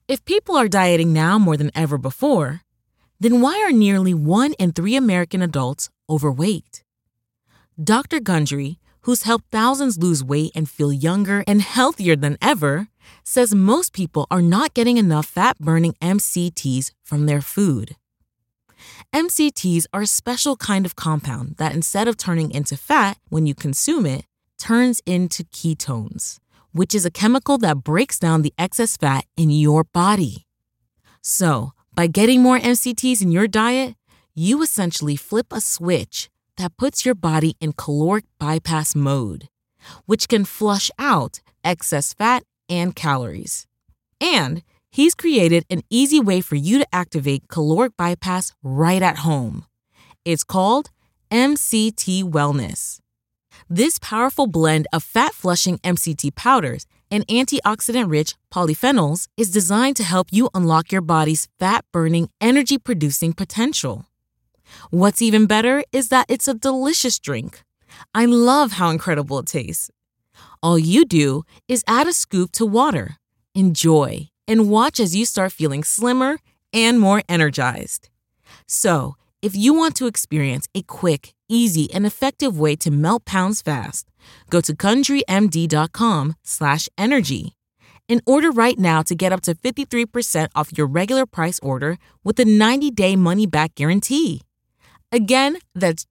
If people are dieting now more than ever before, then why are nearly 1 in 3 American adults overweight? Dr. Gundry, who's helped thousands lose weight and feel younger and healthier than ever, says most people are not getting enough fat-burning MCTs from their food. MCTs are a special kind of compound that instead of turning into fat when you consume it, turns into ketones, which is a chemical that breaks down the excess fat in your body. So, by getting more MCTs in your diet, you essentially flip a switch that puts your body in caloric bypass mode, which can flush out excess fat and calories. And he's created an easy way for you to activate caloric bypass right at home. It's called MCT Wellness. This powerful blend of fat-flushing MCT powders and antioxidant-rich polyphenols is designed to help you unlock your body's fat-burning, energy-producing potential. What's even better is that it's a delicious drink. I love how incredible it tastes. All you do is add a scoop to water, enjoy, and watch as you start feeling slimmer and more energized. So, if you want to experience a quick, easy, and effective way to melt pounds fast, go to GundryMD.com/energy and order right now to get up to 53% off your regular price order with a 90-day money-back guarantee. Again, that's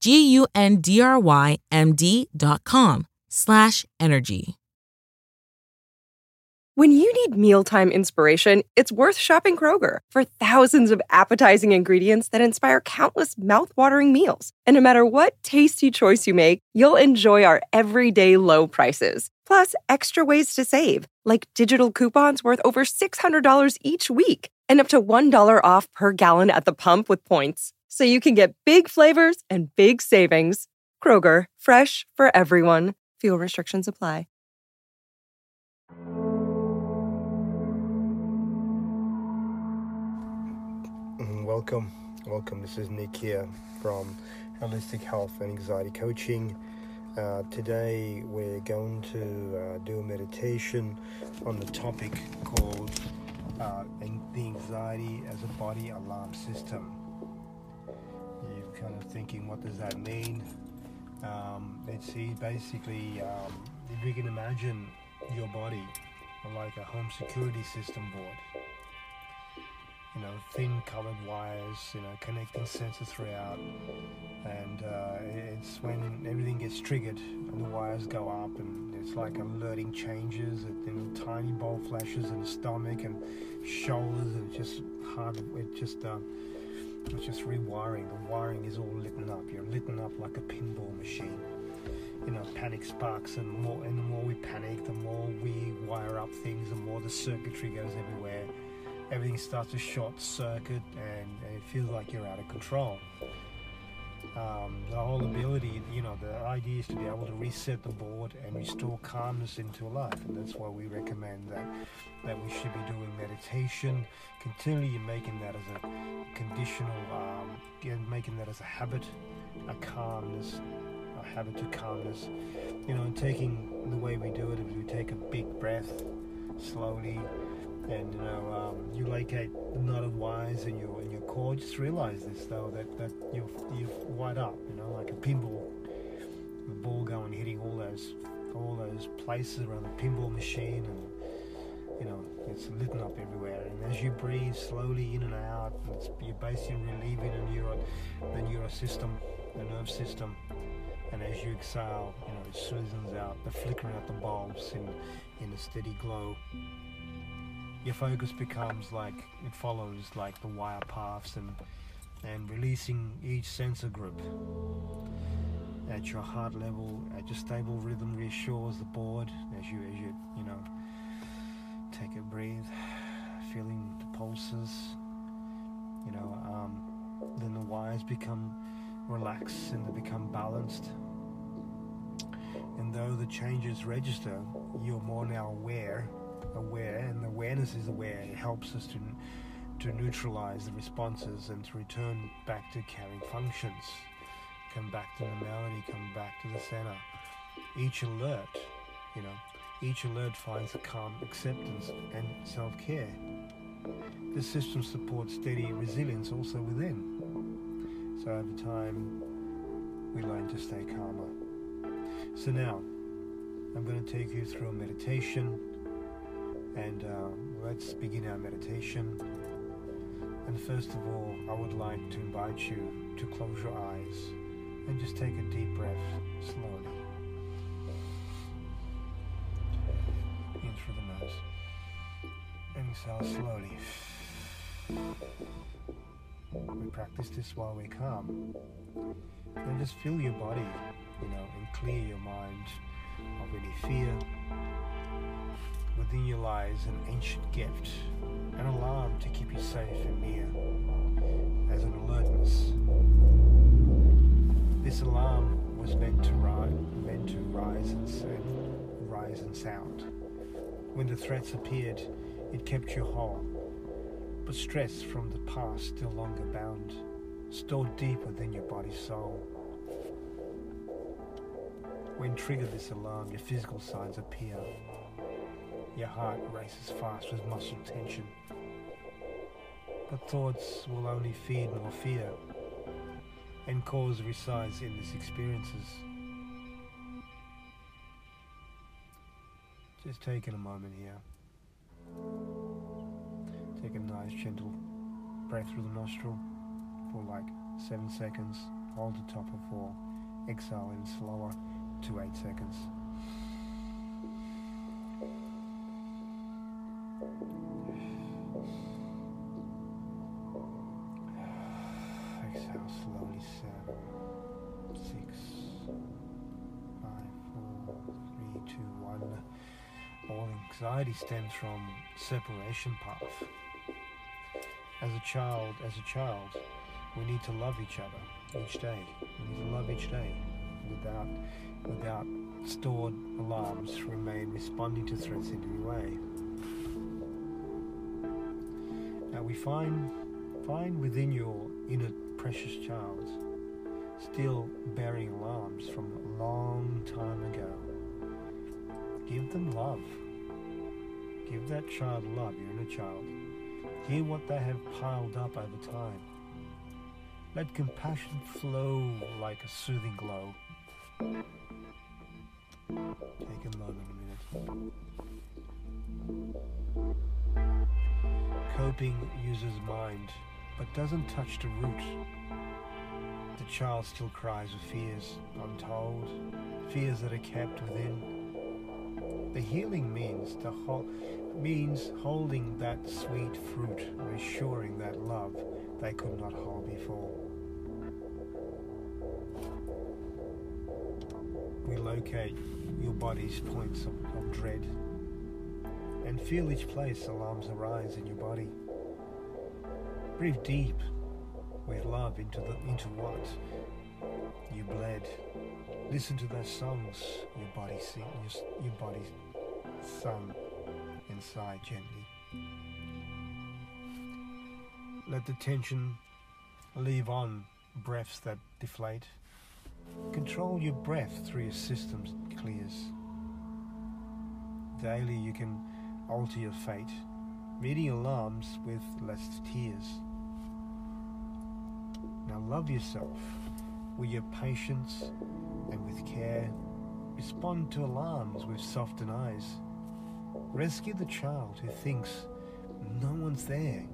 GUNDRYMD.com/energy. When you need mealtime inspiration, it's worth shopping Kroger for thousands of appetizing ingredients that inspire countless mouth-watering meals. And no matter what tasty choice you make, you'll enjoy our everyday low prices. Plus, extra ways to save, like digital coupons worth over $600 each week and up to $1 off per gallon at the pump with points. So you can get big flavors and big savings. Kroger, fresh for everyone. Fuel restrictions apply. Welcome. This is Nick here from Holistic Health and Anxiety Coaching. Today we're going to do a meditation on the topic called the anxiety as a body alarm system. You're kind of thinking, what does that mean? It's basically, if you can imagine your body like a home security system board. Thin colored wires, connecting sensors throughout, and it's when everything gets triggered and the wires go up, and it's like alerting changes, tiny bulb flashes in the stomach and shoulders, and it's just rewiring. The wiring is all lit up. You're lit up like a pinball machine. Panic sparks, and the more we panic, the more we wire up things, the more the circuitry goes everywhere. Everything starts to short circuit, and it feels like you're out of control. The whole ability, the idea is to be able to reset the board and restore calmness into life, and that's why we recommend that we should be doing meditation, continually making that as a conditional, making that as a habit, a habit to calmness. And taking the way we do it is we take a big breath slowly. And you locate the knotted wires in your core. Just realize this though, that you're wired up, like a pinball. The ball going hitting all those places around the pinball machine, and it's lit up everywhere. And as you breathe slowly in and out, you're basically relieving the nerve system. And as you exhale, it soothes out the flickering out the bulbs in a steady glow. Your focus becomes follows the wire paths and releasing each sensor group. At your heart level, at your stable rhythm reassures the board as you take a breath, feeling the pulses. Then the wires become relaxed and they become balanced. And though the changes register, you're more now aware, and awareness is aware. It helps us to neutralize the responses and to return back to carrying functions, come back to normality, come back to the center. Each alert finds a calm acceptance and self-care. the system supports steady resilience also within. So over time, we learn to stay calmer. So now, I'm going to take you through a meditation, and let's begin our meditation. And first of all, I would like to invite you to close your eyes and just take a deep breath slowly. In through the nose. And exhale slowly. We practice this while we're calm. And just feel your body, and clear your mind of any fear. Within you lies an ancient gift, an alarm to keep you safe and near, as an alertness. This alarm was meant to rise and sound. When the threats appeared, it kept you whole, but stress from the past still longer bound, stored deep within your body's soul. When triggered this alarm, your physical signs appear. Your heart races fast with muscle tension. But thoughts will only feed more fear, and cause resides in these experiences. Just taking a moment here. Take a nice gentle breath through the nostril for like 7 seconds. Hold the top for 4. Exhale in slower to 8 seconds. Exhale slowly. 7, 6, 5, 4, 3, 2, 1. All anxiety stems from separation path. As a child, we need to love each other each day. We need to love each day without stored alarms remain responding to threats in any way. Now we find within your inner precious child still bearing alarms from a long time ago. Give them love. Give that child love, your inner child. Hear what they have piled up over time. Let compassion flow like a soothing glow. Take a moment, a minute. Coping uses mind, but doesn't touch the root. The child still cries with fears untold, fears that are kept within. The healing means holding that sweet fruit, reassuring that love they could not hold before. We locate your body's points of dread and feel each place alarms arise in your body. Breathe deep with love into what you bled. Listen to those songs your body sung and sigh gently. Let the tension leave on breaths that deflate. Control your breath through your systems clears. Daily you can alter your fate, meeting alarms with less tears. Now love yourself with your patience and with care. Respond to alarms with softened eyes. Rescue the child who thinks no one's there.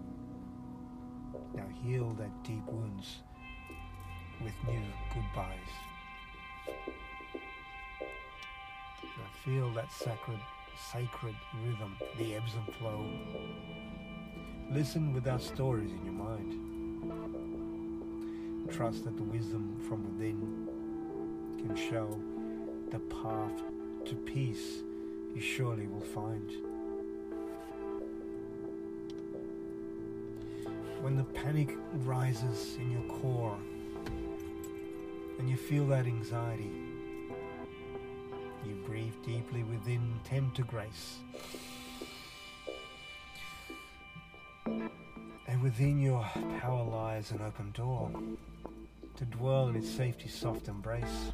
Now heal that deep wounds with new goodbyes. Now feel that sacred rhythm, the ebbs and flow. Listen without stories in your mind. Trust that the wisdom from within can show the path to peace you surely will find. When the panic rises in your core and you feel that anxiety, you breathe deeply within, tend to grace. And within your power lies an open door to dwell in its safety's soft embrace.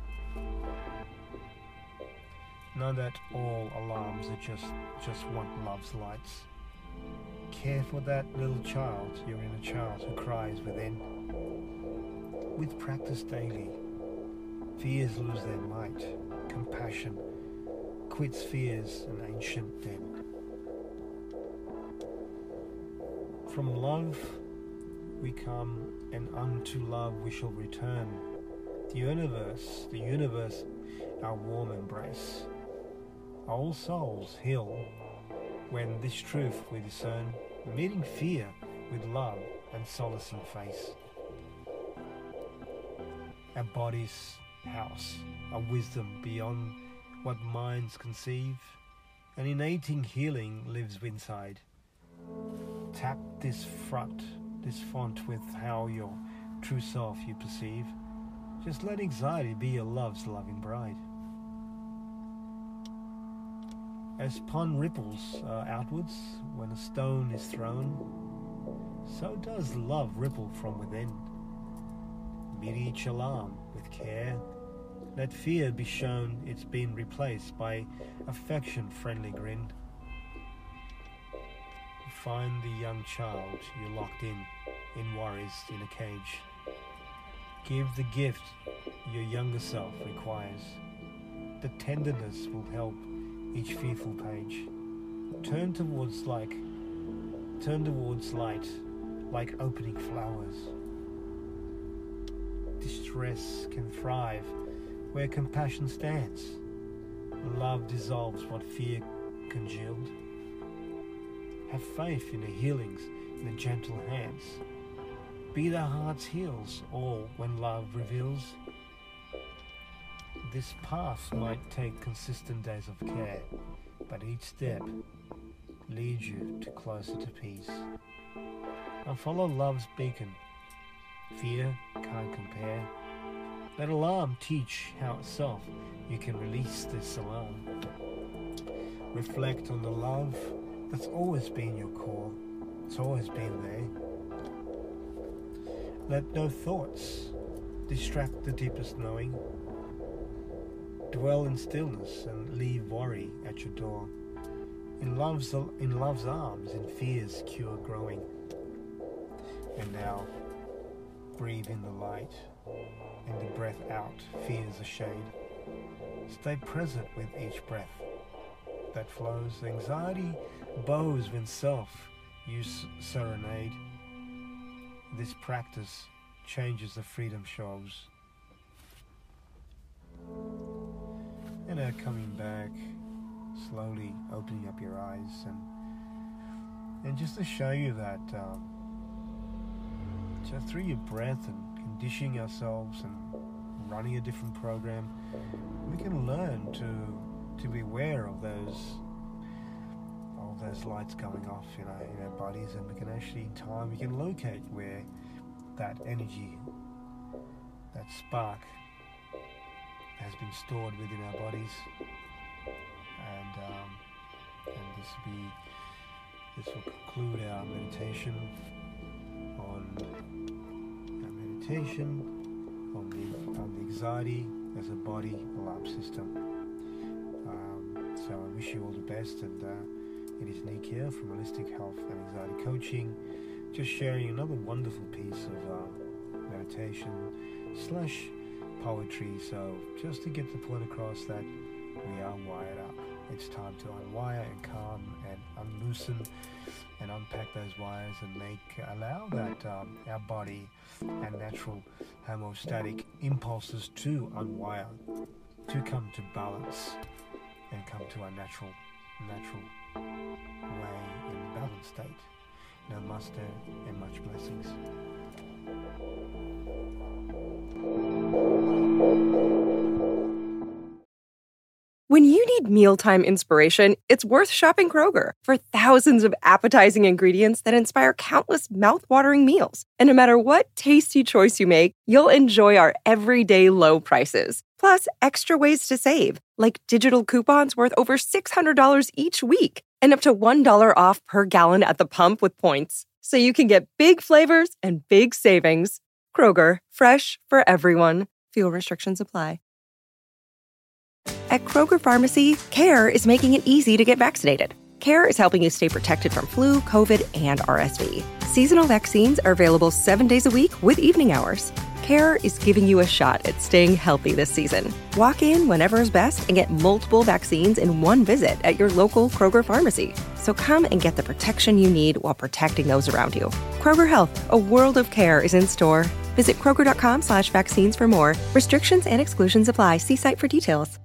Know that all alarms are just want love's lights. care for that little child, your inner child who cries within. With practice daily, fears lose their might. Compassion quits fears an ancient den. From love we come, and unto love we shall return. The universe, our warm embrace. All souls heal when this truth we discern, meeting fear with love and solace in face. Our body's house, a wisdom beyond what minds conceive, an innating healing lives inside. Tap this font with how your true self you perceive. Just let anxiety be your love's loving bride. As pond ripples outwards when a stone is thrown, so does love ripple from within. Meet each alarm with care. Let fear be shown it's been replaced by affection-friendly grin. Find the young child you locked in worries in a cage. Give the gift your younger self requires. The tenderness will help each fearful page. Turn towards light like opening flowers. Distress can thrive where compassion stands. Love dissolves what fear congealed. Have faith in the healings in the gentle hands. Be the heart's heals all when love reveals. This path might take consistent days of care, but each step leads you to closer to peace. And follow love's beacon. Fear can't compare. Let alarm teach how itself you can release this alarm. Reflect on the love that's always been your core. It's always been there. Let no thoughts distract the deepest knowing. Dwell in stillness and leave worry at your door. In love's arms, in fear's cure growing. And now, breathe in the light, and the breath out fears a shade. Stay present with each breath that flows. Anxiety bows when self you serenade. This practice changes the freedom shows. And now coming back, slowly opening up your eyes, and just to show you that just through your breath and conditioning ourselves and running a different program, we can learn to be aware of those lights going off in our bodies, and we can actually in time we can locate where that energy, that spark has been stored within our bodies, and this will conclude our meditation on the anxiety as a body alarm system. So I wish you all the best, and it is Nick here from Holistic Health and Anxiety Coaching, just sharing another wonderful piece of meditation / poetry. So just to get the point across that we are wired up. It's time to unwire and calm and unloosen and unpack those wires and allow that our body and natural homeostatic impulses to unwire, to come to balance and come to our natural way in balanced state. Namaste and much blessings. When you need mealtime inspiration, it's worth shopping Kroger for thousands of appetizing ingredients that inspire countless mouth-watering meals. And no matter what tasty choice you make, you'll enjoy our everyday low prices. Plus, extra ways to save, like digital coupons worth over $600 each week and up to $1 off per gallon at the pump with points. So you can get big flavors and big savings. Kroger, fresh for everyone. Fuel restrictions apply. At Kroger Pharmacy, CARE is making it easy to get vaccinated. CARE is helping you stay protected from flu, COVID, and RSV. Seasonal vaccines are available 7 days a week with evening hours. CARE is giving you a shot at staying healthy this season. Walk in whenever is best and get multiple vaccines in one visit at your local Kroger pharmacy. So come and get the protection you need while protecting those around you. Kroger Health, a world of care is in store. Visit Kroger.com/vaccines for more. Restrictions and exclusions apply. See site for details.